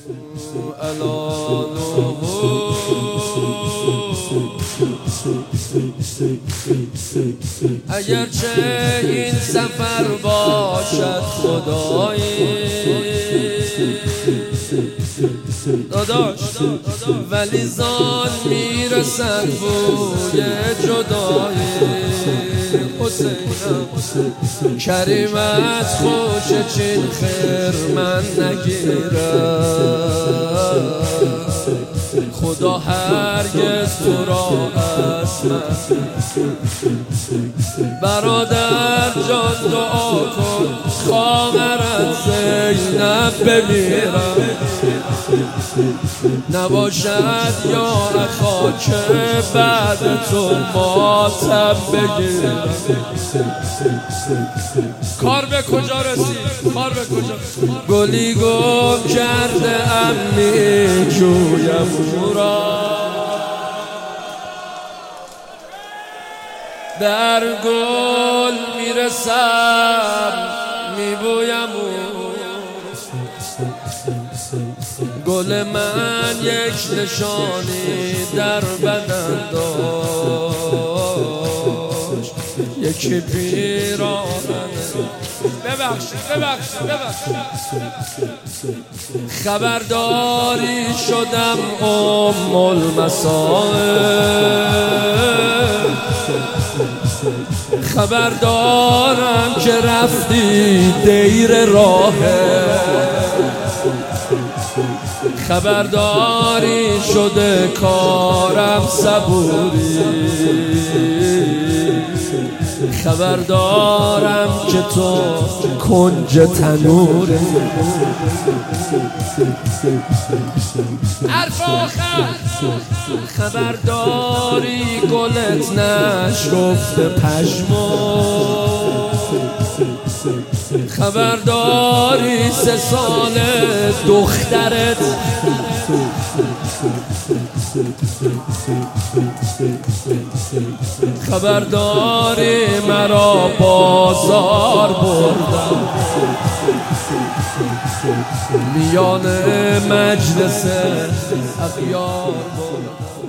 اگرچه این سفر باشد خدایی داداش، ولی زان میرسد بوی جدایی. حسینم کریمت خوش چین خیر من نگیرم، خدا هرگز تو را از من. برادر جان دعا کن خواهرت زینب بمیرم، نباشد یا خاک بعد تو ماتم بگیرم. کار به کجا رسید؟ کار به کجا؟ گلی گم کرده ام میجویم او را، در گل میرسم میبویم او. گل من یک نشانی در بدن داشت، یکی پیراهن. ببخشید خبرداری شدم ام المصائب، خبردارم که رفتی دیر راهه، خبرداری شده کارم صبوری، خبردارم که تو کنج تنوری. حرف آخر خبرداری گلت نشکفته پشمو، خبرداری 3 سال دخترت خبرداری مرا بازار بردم، میان مجلس اغیار بردم.